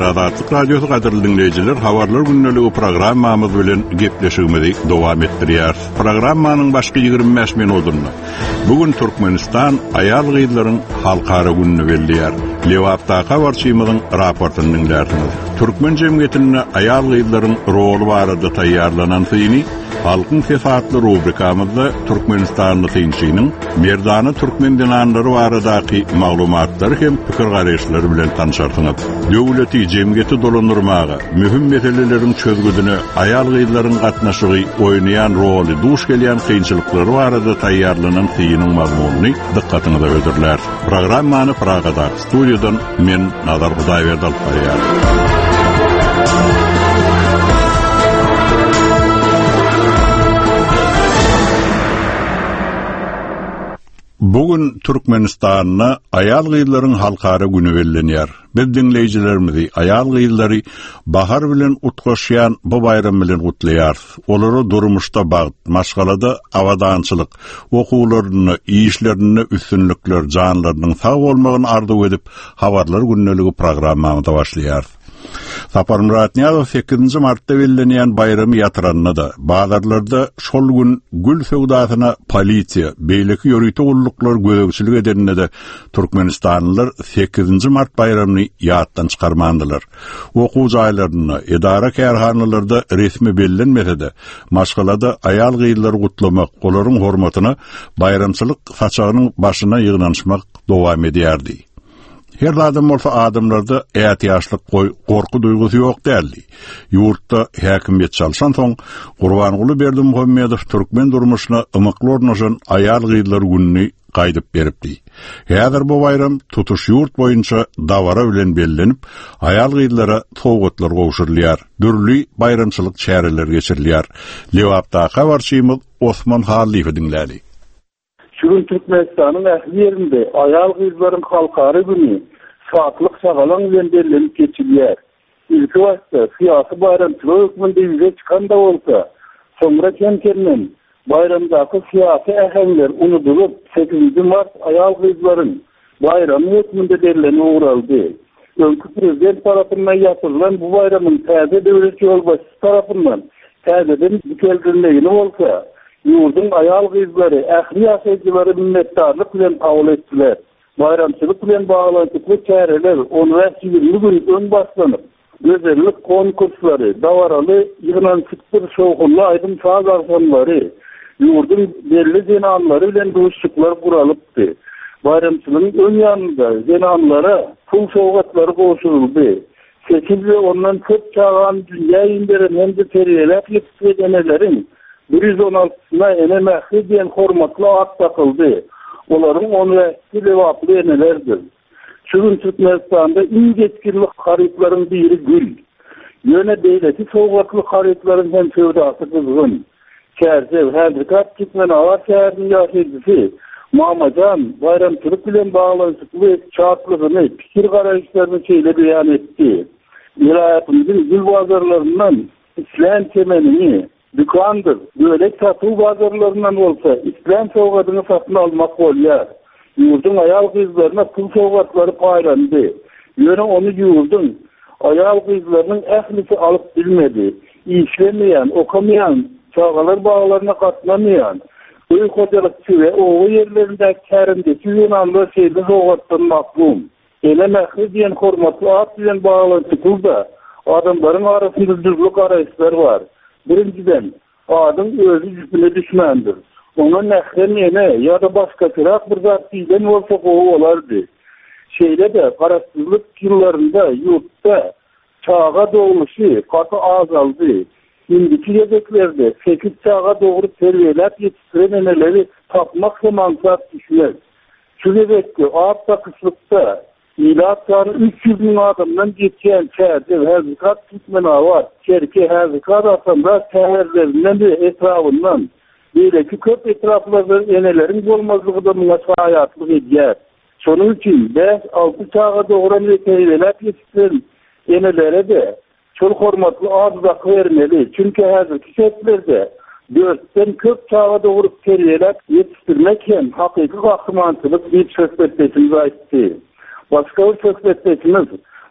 Azadlyk Radiosu gaderly dinleyijiler, habarlar günneligi programmamyz bilen gepleşigimizi dowam etdirýär. Programmanyň başky 25 minutunda bugün Türkmenistan aýal gyzlaryň halkara gününi belliýär. Lewapdaky warçymyzyň raportyny dinlärsiniz. Türkmen jemgyýetine aýal gyzlaryň roly barada taýýarlanan syny halkın fefatlı rubrikamızda Türkmenistanlı tynçynyň merdany Türkmen dinanlary baradaky maglumatları hem pikir garaşlary bilen tanışarsyňyz. Döwleti jemgyýeti dolandyrmaga, mühim meselelerin çözgüdüne aýal gyzlaryň gatnaşygy oýnaýan roly, duş gelýän kynçylyklary barada taýýarlanan synyň mazmunyny dikkatiňize ödürler. Programmany Pragada studiýadan men Nazar Hudaýberdi alyp barýar. Bugün Türkmenistan'na aýal gyzlaryň halkara güni bellenýär. Biz dinleýijilerimizi aýal gyzlary bahar bilen utgaşýan bu bayram bilen gutlaýar. Olary durmuşda bagyt, maşgalada awadançylyk, okuwlaryny, işlerini üstünlükler, janlarynyň sag bolmagyny arzu edip habarlar günneligi programmamyza başlaýar. Sapar Murat Niýazow 8 martda bellenýän bayramy ýatyranna da bazarlarda şol gün gül sowdasyna polisiýa, beýleki ýörüýte ulluklar gözegçilik edenine de Türkmenistanlylar 8 mart bayramyny ýatdan çykarmandylar. Okuw jaýlaryny, edara kärhanalarda resmi bellenmese de maşgalada aýal gyzlary gutlamak, olaryň hormatyna bayramçylyk saçagynyň başyna ýygnanşmak dowam edýärdi. Her adam bolsa adamlarda ätiýaşlyk gorku duýgusy ýok däldi. Ýurtda häkimiýet çalşan soň Gurbanyguly Berdimuhammedow türkmen durmuşyna ymykly ornaşan aýal gyzlary gününi gaýdyp beripdi. Häzir bu bayram tutuş ýurt boýunça dawara bilen bellenip, aýal gyzlara sowgatlar gowşurylýar, dürli bayramçylyk çäreler geçirilýär. Lewapdaky warçymyz Osman Halifi dinlädi. Şurun Türkmenistan'ın ähli ýerinde aýal gyzlaryň halkary güni saatlyk sagalan bilen bellenip geçilýär. Ilki wagtda syýasy bayramçylyk hökmünde ýüze çykanda bolsa, soňra kemkermen bayramdaky syýasy ähemler unutulyp 8 mart aýal gyzlaryň bayramy hökmünde bellenip uğraldy. Öňkü prezident tarapyndan ýatyrylan bu bayramyň täze döwlet ýolbaşçysy tarapyndan täzeden büküldirilmegini bolsa, ýurdun aýal gyzlary ähli ýaşaýjylary minnetdarlyk bilen kabul etdiler. Bayramçylyk bilen baglantyly çäreler 10-20 gün ön başlanyp, gözellik konkurslary, dawaraly ýygnançyklary, şowgunly aýdym saz arsanlary, ýurdun belli jenanlary bilen duşçuklar guralypdy. Bayramçylygyň ön ýanynda jenanlara pul sowgatlary goşuldy. Seçildi ondan köp çağan dünýä ýerlerinden hem de terbiýelep ýetişdirenleriň 116'sına enemehli diyen hormatlı at takıldı. Onların 10 lewaply enelerdir. Şurun Türkmenistan'da in geçkirli haritların biri gül. Yöne beýleki sowgatly haritların hem sowdasy kızgın. Kärzew, Häzirkat, Türkmen awar şäheriniň ýaşaýjysy Mamajan bayramçylyk bilen baglanşykly çatlygyny, pikir garaşlaryny şeýle beýan etdi. Ýaýatymyzyň gül bazarlaryndan islam kemenini dükandır. Böyle satıl bazarlarından olsa İslam sowgatyny satyn almak bolýar. Ýurdun aýal gyzlaryna pul sowgatlary paýlandy. Ýöne onu ýurdun aýal gyzlarynyň ählisi alyp bilmedi. İşlemeýän, okamaýan, çağalar baglaryna gatnamaýan, öý hojalykçy we owy ýerlerinde kärindeki ýunanlar şeýle sowgatdan maklum. Enemehli diýen hormatly at bilen baglantyklda adamlaryň arasynda düzlük garaşlar bar. Birinciden, adam özü yüzüne düşmandır. Ona nähren ene ya da başka tyrak bir zat diýen bolsa gowy bolardy. Şeýle de garaşsyzlyk ýyllarynda ýurtda çağa doguluşy gaty azaldy. Indiki ýereklerde 8 çağa dogry terbiýelep ýetişdiren eneleri tapmak mansat düşýär. Şu ýerekde apta kyslypda İlaçları 300 bin adamdan geçen çärde Häzirkat, Türkmen awar, Çerke Häzirkat aslında şäherlerinden de etrafından beýleki köp etraflarda enelerin bolmazlygy da muňa saýatlyk edýär. Şonuň üçin 5-6 çağa dogry terbiýelep ýetişdiren enelere de şol hormatly azdak bermeli. Çünki häzirki şertlerde 4'ten köp çağa dogry terbiýelep ýetişdirmek hem hakyky gahrymançylyk diýip söhbet etdiňiz aýtdy. Başka bir söhbettekimiz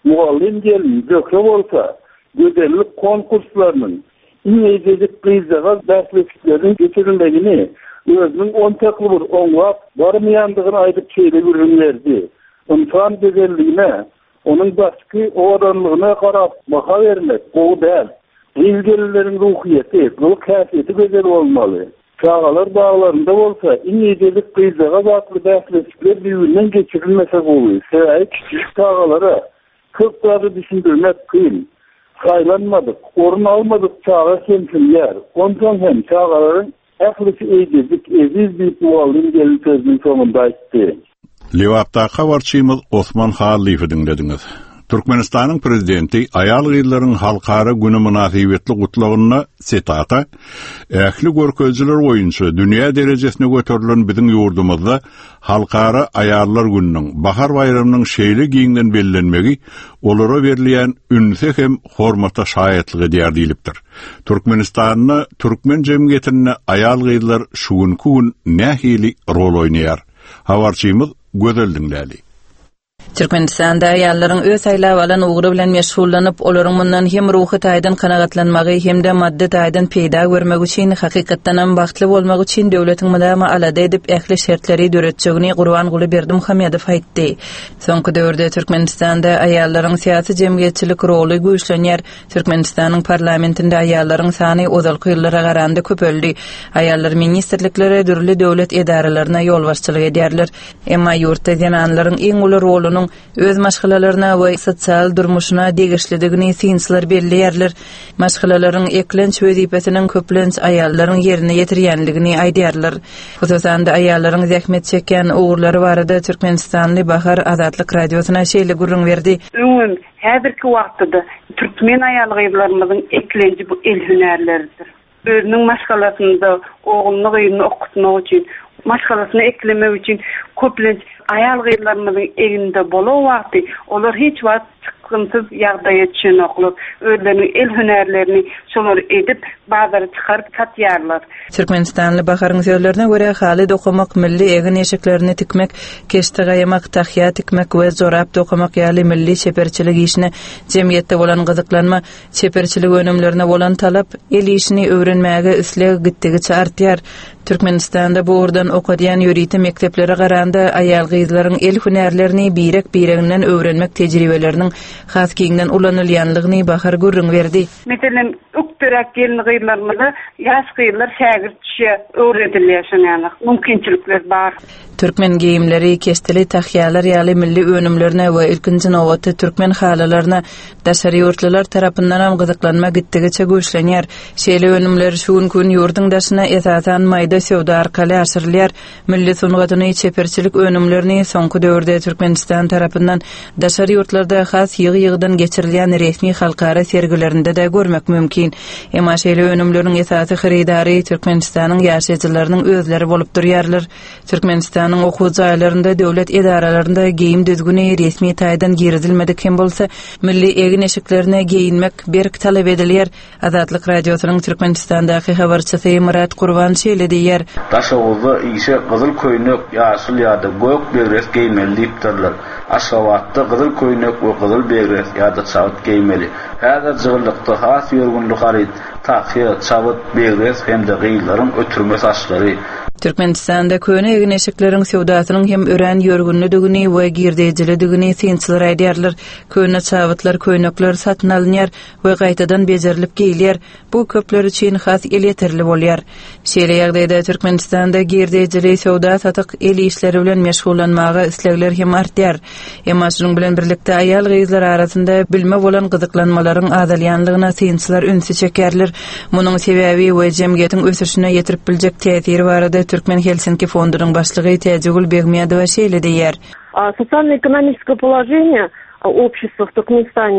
muallim gelin dökre bolsa, gözellik konkurslarının İngilizcelik kıyızağa dersliklerin geçirilmegini özünün 10 tekli bir onlap barmayandygyny aýdyp çeýle görünlerdi. İnsan gözelligine, onun başky oranlygyna garap baha vermek, o däl. Ilgililerin ruhiyeti, bu kafiyeti güzel olmalı. Çağalar dağlarında olsa, İngilizcelik kıyızağa batlı derslikler birbirinden geçirilmese oluyor. Sebebi küçük çağalara kırkları düşündürmek kıyım. Saylanmadık, orun almadık çağa temsilyer. Ondan hem çağaların aklisi eğizdik, eziz bir muallim gelin sözünün sonunda aytti. Lewapda habarçymyz Osman Halifi dinlediniz. Türkmenistanyň prezidenti aýal gyýlaryň halkara güni münasibetli gutlagyna setaka, ähli görkezler boýunça dünýä derejesine göterilen biziň ýurdumyzda halkara aýallar gününiň, bahar bayramynyň şeýle giňden bellenmegi olara berilýän ünsä hem hormata şaýatlygy diýer diýilipdir. Türkmenistanyň türkmen jemgyýetine aýal gyýlar şu gün nähili rol oýnaýar. Habarçymyz gözel dinläli. Türkmenistanda aýallaryň öz aýlap alan ugry bilen meşgullanyp, olaryň mundan hem ruhy taýdan kanagatlanmagy hem-de maddi taýdan peýda görmek üçin hakykatdan hem bagtly bolmak üçin döwletiň mydama alada edip ähli şertleri döretjegini Gurban Guly Berdimuhammedow aýtdy. Soňky döwürde Türkmenistanda aýallaryň syýasy jemgyýetçilik roly güýçlenýär. Türkmenistanyň parlamentinde aýallaryň sany ozalky ýyllara garanda köpeldi. Aýallar ministrliklere, dürli döwlet edaralaryna ýolbaşçylyk edýärler. Emma ýurtda ýananlaryň iň uly rolunyň öz maşgalalaryna we sosial durmuşyna degişlidigini synslar belliýärler. Maşgalalaryň eklenç wezipesiniň köplenç aýallaryň ýerine ýetirýänligini aýdýarlar. Hususan da aýallaryň zähmet çeken ugurlary barada Türkmenistanly Bahar Azatlyk radiosyna şeýle gurrun berdi. Öňün häzirki wagtda türkmen aýal gyýlarymyzyň eklenji bu el hünärleridir. Özüniň maşgalasynda oğulny gyýyny okutmak üçin, maşgalasyny eklemek üçin köplenç aýal gyýlarymyzyň eginde bolan wagty olar hiç wagt sıkıntısız ýagdaýa çynoklup, özleriniň el hünärlerini şolar edip bazara çykaryp satýarlar. Türkmenistanly Baharyň sözlerine görä haly dokumak, milli egin eşiklerini tikmek, keşte gaýamak, tahýa tikmek we zorap dokumak ýaly milli çeperçilik işine jemgyýetde bolan gyzyklanma, çeperçilik önümlerine bolan talap el işini öwrenmäge üsleg gitdigiçe artýar. Türkmenistanda bu urdan okadyan ýöriti mekteplere garanda aýal gyzlaryň el hünärlerini birek-bireginden öwrenmek tejribeleriniň has kiňden ulanylýanlygyny Bahar gurrun berdi. Meselen ukturak gelin gyýlarymyza ýaş gyýlar şägirdçe öwredilýär, mümkinçilikler bar. Türkmen giyimleri, kesteli tahyalar ýaly milli önümlerine we ilkinji nowaty türkmen halalaryna daşary ýurtlylar tarapyndan hem gyzyklanma gitdigiçe güýçlenýär. Şeýle önümler şu gün ýurduň daşyna esasan maýda sowda arkaly aşyrylýar. Milli sungatyny çeperçilik önümlerini soňky döwürde Türkmenistan tarapyndan daşary ýurtlarda has ýygy-ýygydan geçirilýän resmi halkara sergilerinde de görmek mümkin. Emma şeýle önümleriň esasy xaridary Türkmenistanyň ýaşaýjylarynyň özleri bolup durýarlar. Türkmenistan okuw jaýlarynda, döwlet edaralarynda geyim düzgüni resmi taýdan girdilmedik hem bolsa, milli egin eşiklerine geyinmek berk talap edilýär. Azatlyk radiosynyň Türkmenistandaky habarçysy Murat Gurban şeýle diýär. Daşawuzda işe gyzyl köýnek, ýaşyl ýa-da gök begres geýmeli diýipdirler. Aşawatda gyzyl köýnek we gyzyl begres ýa-da çawut geýmeli. Häzir jygylykda has ýörgünlük harit, tahýa, çawut, begres hem-de gyýlaryň ötürme saçlary. Türkmenistanda köne egin eşiklerin sewdasynyň hem ören ýörgünlüdigini we girdejilidigini synslar aýdýarlar. Köne çawutlar, köýnekler satyn alynýar we gaýtadan bejerilip geýilýär. Bu köpler üçin has el ýeterli bolýar. Şeýle ýagdaýda Türkmenistanda girdejilik, sewda satyk el işleri bilen meşgullanmaga islegler hem artýar. Emma şunyň bilen birlikde aýal gyzlar arasynda bilme bolan gyzyklanmalaryň azalýanlygyna synslar ünsü çekerler. Munyň sebäbi we jemgyýetiň ösüşine ýetirip biljek täsiri barada Türkmen Helsinki фондунун башлыгы Тәҗигул Бегмиядова şeýle diýär. Социально-экономическое положение общества в Туркменистане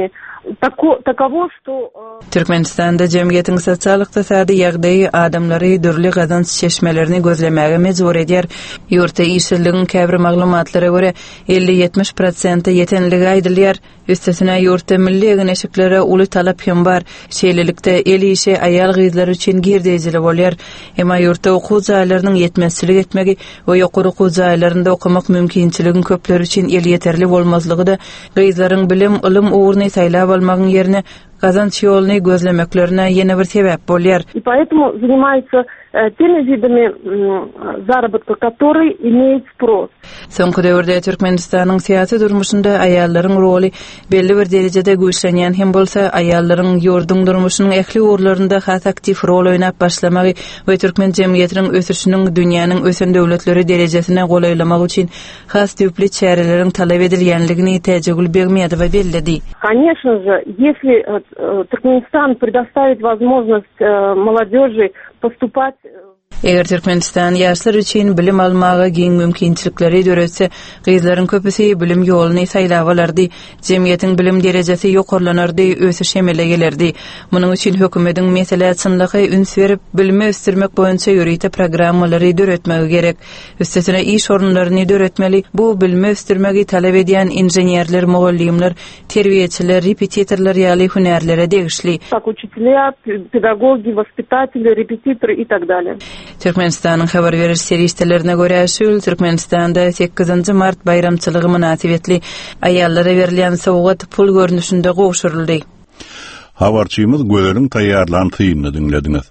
таково, что Türkmenistanda jemgyýetiň sosial-ykdysady ýagdaýy adamlary dürli gazanç çeşmelerini gözlemäge mejbur edýär. Ýurtda işçiligiň käbir maglumatlara görä 50-70% ýetenligi aýdylýar. Üstesine ýurtda milli egeneşiklere uly talap hem bar. Şeýlelikde el işe aýal gyzlar üçin girdejili bolýar. Emma ýurtda okuw jaýlarynyň ýetmezçilik etmegi we ýokary okuw jaýlarynda okumak mümkinçiligin köpler üçin el ýeterli bolmazlygy da gyzlaryň bilim, ilim uğruny saýlap almagyň ýerine kazanç ýoluny gözlemeklerine ýene bir sebäp bolýar. И поэтому занимаются теми видами заработка, которые имеют спрос. Soňky döwürde Türkmenistanyň syýasy durmuşynda aýallaryň roly belli bir derejede güýçlenýän hem bolsa aýallaryň ýurdun durmuşynyň ähli urlarynda has aktiv rol oýnap başlamagy we türkmen jemgyýetiniň ösüşiniň dünýäniň ösen döwletleri derejesine golaýlamak üçin has tüpli çäreleriň talap edilýänligini täjegül bermedi we belledi. Конечно же, если Туркменистан предоставит возможность молодежи поступать. Eger Türkmenistan ýaşlar üçin bilim almaga giň mümkinçilikleri döretse, gyzlaryň köpüsi bilim ýoluny saýlap alardy, jemgyýetiň bilim derejesi ýokarlanardy, ösüş emele gelerdi. Munyň üçin hökümetiň mesele çyndygy üns berip bilimi ösdürmek boýunça ýörite programmalary döretmegi gerek. Üstesine iş orunlaryny döretmeli. Bu bilimi ösdürmegi talap edýän inženýerler, mugallimler, terbiýeçiler, repetitorlar ýaly hünärlere degişli. Так учителя, педагоги, воспитатели, репетиторы и так далее. Türkmenistanyň habar beriş serişdelerine görä şol Türkmenistanda 8 mart bayramçylygy münasibetli aýallara berilýän sowgat pul görnüşinde gowşuruldy. Habarçymyz Göleriň taýýarlanýyny dinlediňiz.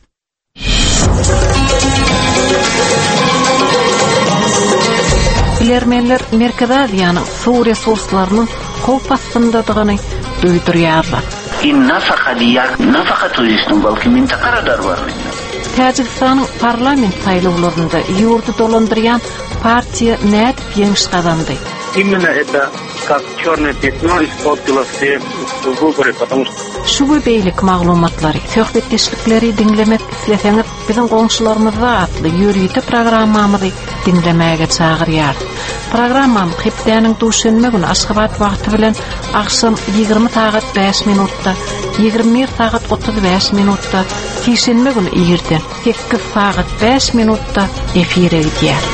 Bilermenler Merkez Aziýanyň suw resurslarynyň howp astyndadygyny duýdurýarlar. Nafaka turistin balki mintakara var. Tacikistanyň parlament saýlawlarynda ýurdu dolandyrýan partiýa nädip ýeňiş gazandy. Именно это как чёрное пятно испортило все выборы, потому что Şu beýlik maglumatlary, söhbetdeşlikleri dinlemek isleseňiz, biziň goňşularymyza atly ýürüýte programmamyzy dinlemäge çagyrýar. Programmam hepdeniň duşanma günü Aşgabat wagty bilen akşam 20 saat 5 minutda, 21 saat 35 minutda, şeýşenme günü ýerde 8 saat 5 minutda efire gidýär.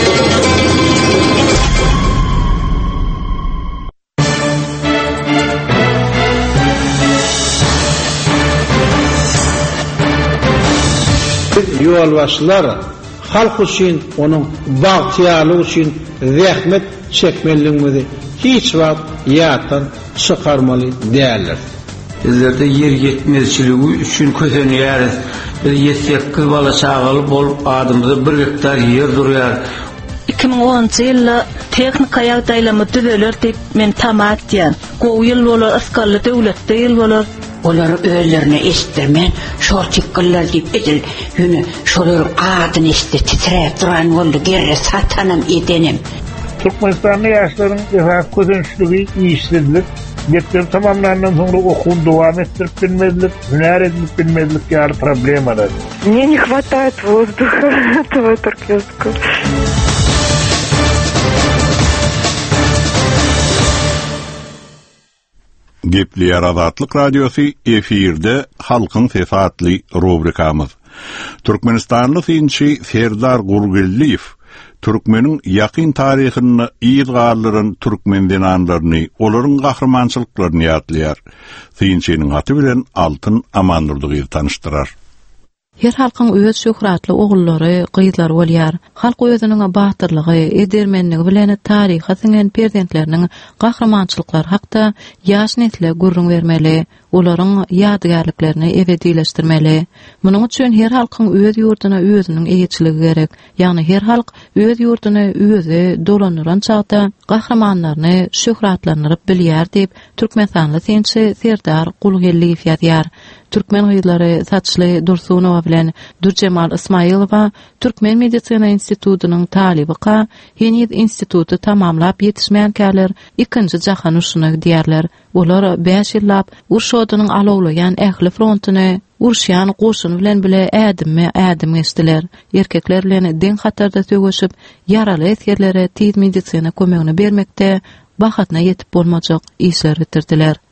Ýolbaşçylar halk üçin, onuň bagtyarlygy üçin zähmet çekmeliligini hiç wagt ýatdan çykarmaly däldir. Bizlerde yer yetmezçiligi üçin közenýäris. Bir 7-8 bala çagaly bolup adamda 1 hektar yer durýar. 2010 ýylda teknika ýagdaýlamy düzelerdik men tamat diýen. Gowy ýyl bolar asgarly döwletde ýyl bolar. Olar öýlerine estirmen, şol çykgyllar diýip edil. Ýöne şolar adyny estir titrep duran boldy, gerre satanam edenim. Türkmenistan'da yaşların közençlüğü, işsizlik, Getler tamamlanan sonra okuw dowam ettirip bilmezlik, hüner edip bilmezlik ýaly problem var. Мне не хватает воздуха этого туркменского. Gepli Azatlyk radiosu efirde halkyň sesi atly rubrikamyz. Türkmenistanly synçy Serdar Gurgulliýew Türkmeniň ýakyn taryhyny, ýylgarlaryň türkmen dinanlaryny, olaryň gahrmançylyklaryny ýatlaýar. Synçynyň aty bilen Altyn Amandurdygy tanıştyrar. Her halkyň öz şöhratly ogullary, gyzlary bolýar. Halk özüniň batyrlygy, edermenligi bilen taryha singen perzentläriniň gahrmançylyklary hakda ýaş nesle gurrun bermeli, olaryň ýadygärliklerini ebedileşdirmeli. Munyň üçin her halkyň öz ýurduna özüniň eýetçiligi gerek. Ýagny her halk öz ýurduny özi dolanyran çagda gahrmanlaryny, şöhratlaryny bilýär diýip Türkmenstanly synçy Serdar Gurgulliýew ýazýar. Türkmen gyzlary Saçly Dursunowa bilen Durjemal Ismaýylowa Türkmen Medisina Institutunyň talibyka Heniyet institutu tamamlap ýetişmän käler ikinji jahan uruşyna gidýärler. Olar 5 ýyllap urşodynyň alawlayan ähli frontyny urşýan goşun bilen bile ädim geçdiler. Erkekler bilen den hatarda sögüşip ýaraly eskerlere tiz medisina kömegini bermekde, bahatna ýetip bolmajak işler bitirdiler.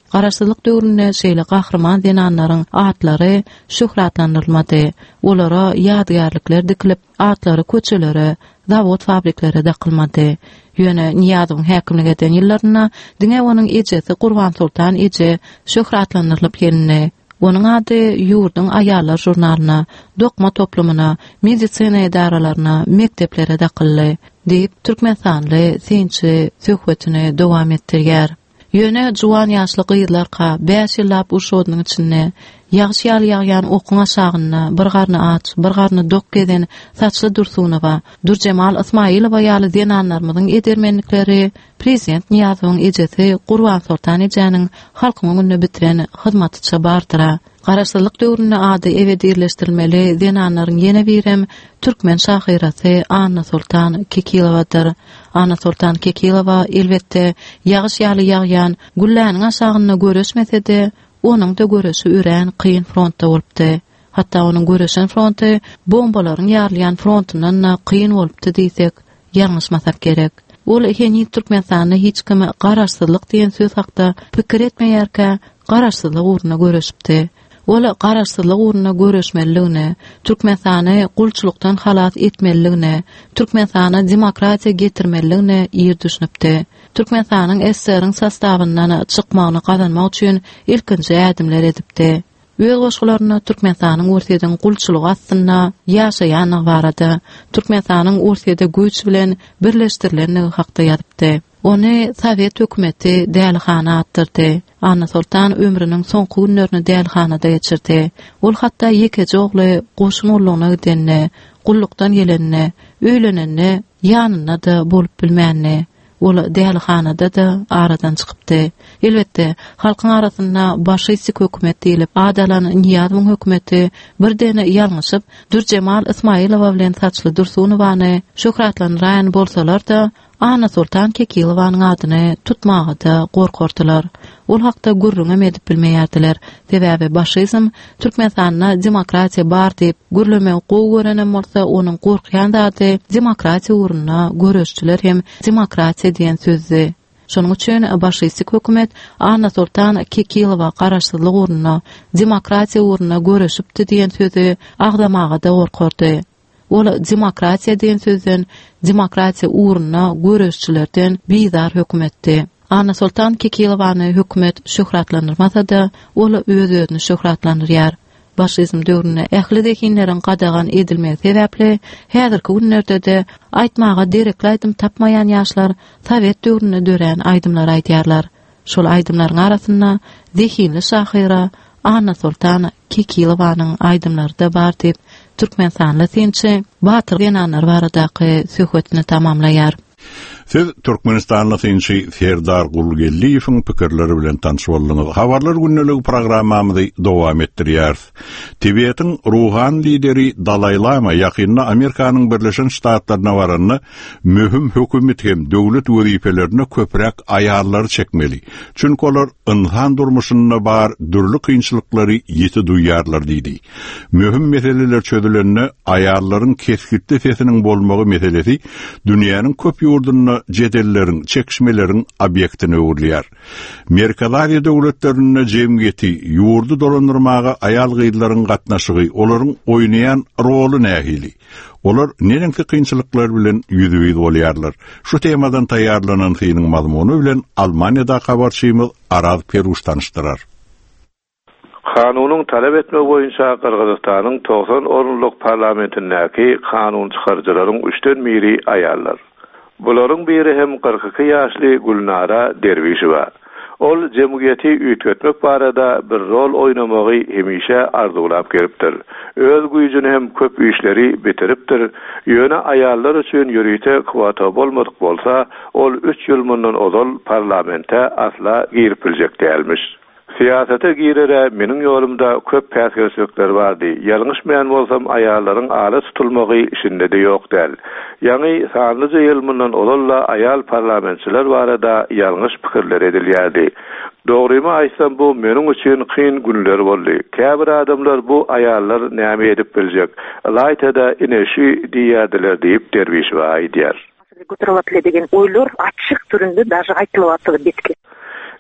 Garaşsyzlyk döwründe şeýle gahrman denanlaryň atlary şöhratlandyrylmady. Olara ýadgarlyklar dikilip, atlary köçelere, zawod fabriklere daqylmady. Ýöne Niýazyň häkimlik eden ýyllaryna diňe onuň ejesi Gurban Sultan eje şöhratlandyrylyp geldi. Onuň ady ýurdun aýallar jurnalyna, dokma toplumyna, medisina edaralaryna, mekteplere daqylly, diýip Türkmenstanly sençi söhbetini dowam etdirýär. Ýöne juwan ýaşly gyýdlarka 5 ýyllap uşodynyň içinde ýagşy ýagýan okuň aşagyna bir garny aç, bir garny dok geden saçly Dursunowa, Durjemal Ismailowa ýaly denanlarymyň edermenlikleri prezident Niýazyň ejesi Gurban Sultan ejeniň halkyň öňünde bitiren hyzmatyça bardyra. Garaşsyzlyk döwründe ady ewede ýerleşdirilmeli denanlaryň ýene birem türkmen şahyrasy Anna Sultan Kekilowadyr. Anna Sultan Kekilowa elbetde ýagşy ýaly ýagýan gulläniň aşagyna göresmese-de onuň da göresi üren kıyın frontda bolupdy. Hatta onuň göresen fronty bombalaryň ýarlayan frontyndan kıyın bolupdy diýsek ýalňyşmasak gerek. Ol heni Türkmenistanyny hiç kime garaşsyzlyk diýen söz hakda pikir etmeýärkä garaşsyzlyk uğruna göresipdi. Ol garaşsyzlyk uğruna göresmeligine, Türkmenistany gulçulukdan halat etmeligine, Türkmenistana demokratiýa getirmeligine ýer düşünipdi. Türkmenistanyň SSR-iň sastawyndan çykmagyny gazanmak üçin ilkinji ädimler edipdi. Öz goşgularyna Türkmenistanyň ortadan gulçulugy aslynda ýaşaýan barada, Türkmenistanyň ortada güýç bilen birleşdirilenligi hakda ýazypdy. Ony Sowet hökümeti dälhana attyrdy. Anna Sultan ömrüniň soňky günlerini dälhanada geçirdi. Ol hatda ýekeje ogly goşun ullugyna gidenne, gullukdan gelenine, öýlenenne ýanyna da bolup bilmänne. Ol dälhanada da aradan çykypdy. Elbetde halkyň arasynda başysy hökümet diýilip adalan Niýazyň hökümeti birdene ýalňyşyp Durjemal Ismailowa bilen saçly Dursunowany şöhratlandyran bolsalar da Anna Sultan Kekilowanyň adyny tutmagy da gorkardylar. Ol hakda gurrun edip bilmeýärdiler. Sebäbi başyzm Türkmenistanyna demokratiýa bar diýip gürleme gowy görenen bolsa onuň gorkýan zady demokratiýa uğruna göreşçiler hem demokratiýa diýen sözi. Şonuň üçin başysy hökümet Anna Sultan Kekilowa garaşsyzlyk uğruna, demokratiýa uğruna göreşipdi diýen sözi agdamaga da gorkardy. Ol demokratiýa diýen sözden demokratiýa uğruna göreşçilerden bizar hökümetdi. Anna Sultan Kekilowany hökümet şöhratlandyrmasa-da ol öz-özüni şöhratlandyrýar. Başyzm döwrüne ähli dekinleriň gadagan edilmegi sebäpli häzirki günlerde de aýtmaga derekli aýdym tapmaýan ýaşlar Sowet döwrüne dören aýdymlar aýdýarlar. Şol aýdymlaryň arasynda zehinli şahyra Anna Sultan Kekilowanyň aýdymlary da bar diýip Türkmenistanyň sençi batyr denanlar baradaky söhbetini tamamlaýar. Siz Türkmenistanly sençi Serdar Gulgelliýewiň pikirleri bilen tanış boldyňyz. Habarlar günneligi programmamyzy dowam etdirýär. Tibetin ruhan lideri Dalai Lama ýakynda Amerikanyň Birleşen Ştatlaryna baranyny möhüm hökümet hem döwlet wezipelerini köpräk aýarlar çekmeli. Çünki olar insan durmuşyna bar dürli kynçylyklary ýeti duýýarlar diýdi. Möhüm meseleler çözülenine aýarlaryň keskitli sesiniň bolmagy meselesi dünýäniň köp ýurduna jedellerin, çekişmelerin obyektini öwürlýär. Merkezari döwletlerine jemgyýeti ýurdu dolandyrmaga aýal gyýdlaryň gatnaşygy, olaryň oýnaýan rolu nähili? Olar nedenki kynçylyklar bilen ýüzüýüz bolýarlar? Şu temadan taýýarlanan synyň mazmuny bilen Almaniýada habarçymyz Araz Peruş tanışdyrar. Kanunyň talep etmegi boýunça Kyrgyzstanyň 90 orunluk parlamentindäki kanun çykarjylaryň 3-den biri aýallar. Bularyň biri hem 42 ýaşly Gulnara Derwişewa. Ol jemgyýeti üýtgetmek barada bir rol oýnamagy hemişe arzulap gelipdir. Öz güýjüni hem köp işleri bitiripdir. Ýöne aýallar üçin ýürüýte kwota bolmadyk bolsa, ol 3 ýyl mundan ozal parlamente asla girip biljek dälmiş. Siyasete girere meniň ýolumda köp päsgerçilikler bardy. Ýalňyşmaýan bolsam aýallaryň ala tutulmagy işinde de ýok däl. Ýani sanlyca ýyl mundan olalla aýal parlamentçiler barada ýalňyş pikirler edilýärdi. Dogrymy aýsam bu meniň üçin kyn günler boldy. Käbir adamlar bu aýallar näme edip biljek? Laýtada ineşi diýýärdiler diýip Derwişewa aýdýar. Götürüp degen oýlar açyk türünde daşy aýtylyp atdy betke.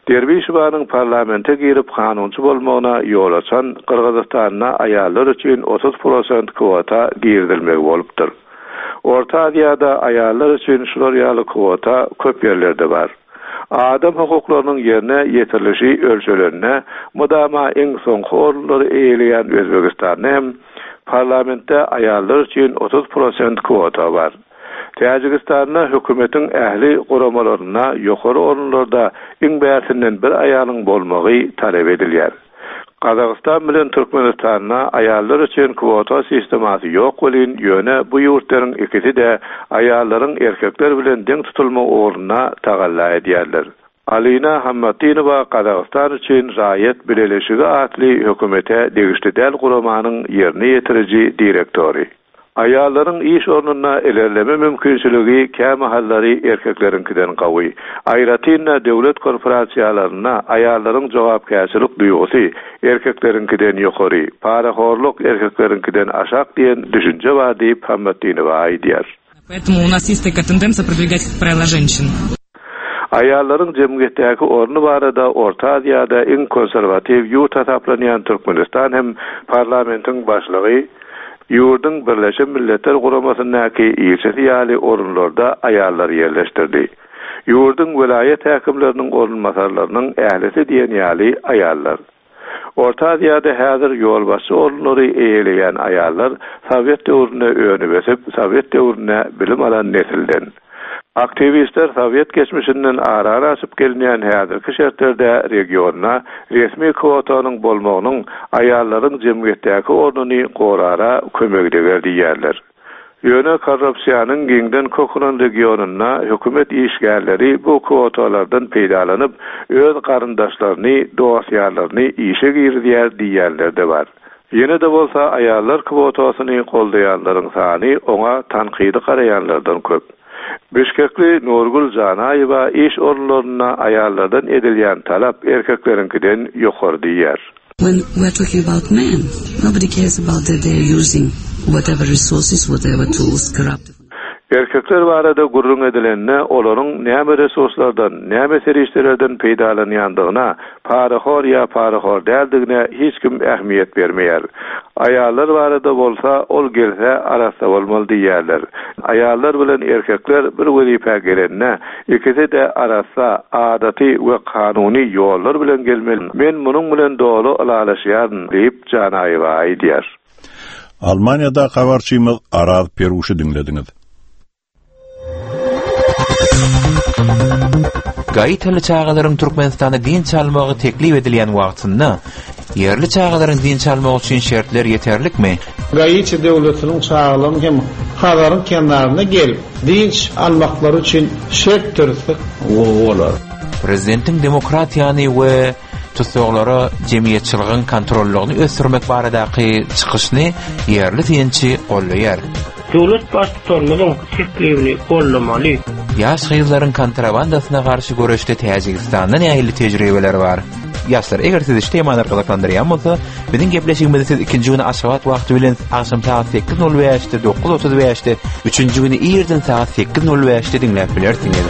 Dervişbanyň parlamente girip kanunçy bolmagyna ýol açan Kyrgyzstanyna aýallar üçin 30% kwota girdilmegi bolupdyr. Orta Aziýada aýallar üçin şular ýaly kwota köp ýerlerde bar. Adam hukuklarynyň ýerine ýetirilişi ölçülerine mudama iň soňky orunlary eýleýän Özbegistanyň hem parlamentde aýallar üçin 30% kwota bar. Täjikistanyň hökümetiň ähli goramalaryna ýokary orunlarda iň bäsinden bir aýalyň bolmagy talep edilýär. Kazakistan bilen Türkmenistanyna aýallar üçin kwota sistemasy ýok bolýan ýöne bu ýurtlaryň ikisi de aýallaryň erkekler bilen deň tutulma oruna tagalla edýärler. Alina Hammatinowa Kazakistan üçin raýat birleşigi atly hökümete degişli däl guramanyň ýerine ýetiriji direktori. Aýallaryň iş ornuna ilerleme mümkinçiligi käme hallary erkeklerinkiden gawy. Aýratynda döwlet korporasiýalaryna aýallaryň jogapkärçilik duýgusy erkeklerinkiden ýokary, paraxorluk erkeklerinkiden aşak diýen düşünje bar diýip Hammatinowa aýdýar. Поэтому у нас есть такая тенденция продвигать правила женщин. Aýallaryň jemgyýetdäki orny barada Orta Aziýada iň konserwatyw ýurt taplanýan Türkmenistan hem parlamentiň başlygy Ýurdun Birleşen Milletler Guramasyndaky ýeşeti ýaly orunlarda aýallar ýerleşdirdi. Ýurdun vilayet häkimleriniň orunmasarlarynyň ählisi diýen ýaly aýallar. Orta Aziýada häzir ýolbaşçy orunlary eýleýän aýallar Sowet döwrüne öňe besip, Sowet döwrüne bilim alan nesilden. Aktivistler Sowet geçmişinden ara-ara asyp gelýän häzirki şertlerde regiona resmi kwotanyň bolmagynyň aýallaryň jemgyýetdäki ornuny gorara kömegde diýerler. Ýöne korrupsiýanyň giňden kökünen regionuna hökümet işgärleri bu kwotalardan peýdalanyp öz garyndaşlaryny, dowasýarlaryny işe girýär diýerler de bar. Ýene de bolsa aýallar kwotasyny goldaýanlaryň sany oňa tanqidi garaýanlardan köp. Bişkekli Nurgul Janaýewa iş orunlaryna aýallardan edilýän talap erkeklerinkiden ýokary diýär. When we're talking about men, nobody cares about that they're using whatever resources, whatever tools, corrupt. Erkekler barada gurrun edilenine olaryň näme resurslardan, näme serişlerden peýdalanýandygyna, paraxor ýa paraxor däldigine hiç kim ähmiýet bermeýär. Aýallar barada bolsa, ol gelse arasda bolmaly diýerler. Aýallar bilen erkekler bir wezipä gelenine, ikisi de arasda adaty we kanuny ýollar bilen gelmeli. Men munyň bilen dogry alalaşýan diýip Janaýewa aýdýar. Almanya'da habarçymyz Araz Peruşy dinlediňiz. Gaýtaly çağalaryň Türkmenistanda din çalmagy teklip edilýän wagtynda yerli çağalaryň din çalmagy üçin şertler ýeterlikmi? Gaýçy döwletiniň çağalaryň hem halaryň kenarına gelip din almaklary üçin şert türsek bolar. Prezidentiň demokratiýany we tutsaglary jemgyýetçiligiň kontrollygyny ösürmek baradaky çykyşyny yerli dinçi gollaýar. Döwlet baş tutanlaryň teklibini gollamaly. Ýaş gyzlaryň kontrabandasyna garşy görüşde Täjikistanyň nähili tejribeler bar. Ýaşlar, eger siz işte ýaman argalandyran bolsa, biziň gepleşigimizi siz ikinji güni Aşgabat wagty bilen akşam saat 8:05-de, 9:35-de, üçünji güni ýerden saat 8:05-de dinläp bilersiňiz.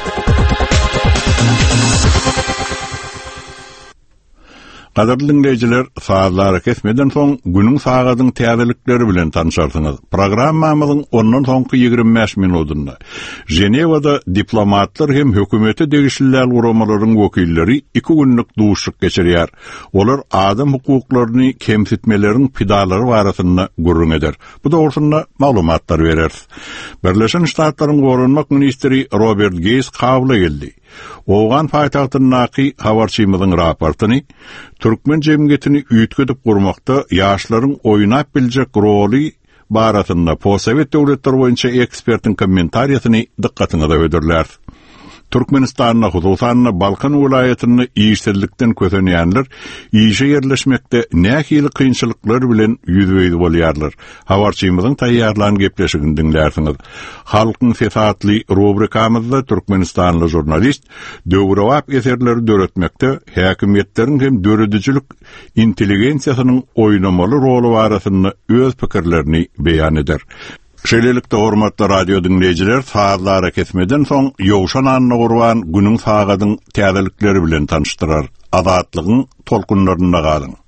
Gaderli dinleyijiler, saatlara kesmeden soň günüň sagadyň täzelikleri bilen tanışarsyňyz. Programmamyzyň ondan soňky 25 minutunda Jenewada diplomatlar hem hökümeti degişliler guramalaryň wekilleri 2 günlük duşluk geçirýär. Olar adam hukuklaryny kemsitmeleriň pidalary barasynda gurrun eder. Bu dogrusynda maglumatlar berer. Birleşen Ştatlaryň Gorunmak ministri Robert Gates kabul geldi. Oğan paytahtynyňky habarçymyzyň raportyny Türkmen jemgyýetini üýtgedip gurmakda ýaşlaryň oýnap biljek roly barasynda Posowet döwletleri boýunça ekspertiň kommentariýasyny dikkatyňize öderler. Türkmenistanyň hususan Balkan welaýatyny iýişdirlikden kösenýänler iýişe ýerleşmekde nähili kynçylyklar bilen ýüzbeýdi bolýarlar. Habarçymyzyň taýýarlanan gepleşigini dinlersiňiz. Halkyň sesatly rubrikamyzda Türkmenistanly jurnalist döwrewap eserleri döretmekde häkimetleriň hem döredüjilik intelligensiýasynyň oýnamaly roli barasynda öz pikirlerini beýan eder. Şeýlelikde hormatly radio dinleýijiler, saatlara kesmeden soň ýowşan anyny gurban günüň sagadyň täzelikleri bilen tanıştyrar. Azatlygyň tolkunlarynda galyň.